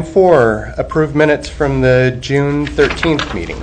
4, approve minutes from the June 13th meeting.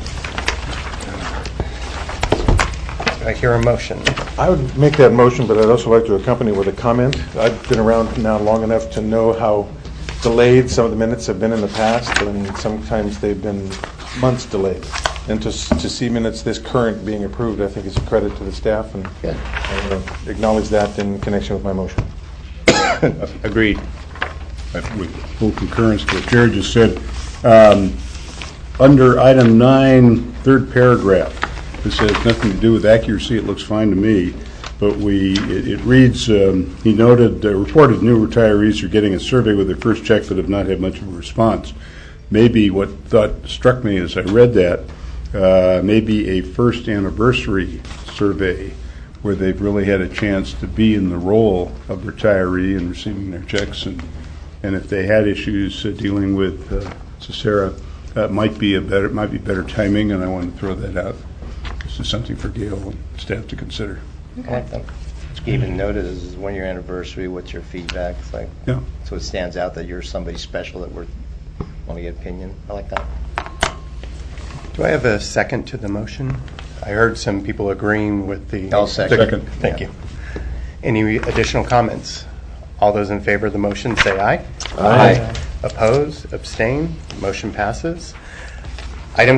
Do I hear a motion? I would make that motion, but I'd also like to accompany with a comment. I've been around now long enough to know how delayed some of the minutes have been in the past, and sometimes they've been months delayed. And to see minutes this current being approved, I think is a credit to the staff, and I acknowledge that in connection with my motion. Agreed. With full concurrence to what Jared just said. Under item 9, third paragraph, this has nothing to do with accuracy. It looks fine to me. But it reads, he noted, reported new retirees are getting a survey with their first check but have not had much of a response. Maybe what thought struck me as I read that, maybe a first anniversary survey where they've really had a chance to be in the role of retiree and receiving their checks, and if they had issues dealing with Cicera, might be better timing, and I want to throw that out. This is something for Gail and staff to consider. Okay. Even noted this is 1 year anniversary. What's your feedback? It's like, yeah. So it stands out that you're somebody special that we're want to get opinion. I like that. Do I have a second to the motion? I heard some people agreeing with the. I'll second. Thank you. Any additional comments? All those in favor of the motion say aye. Aye. Oppose? Abstain? Motion passes.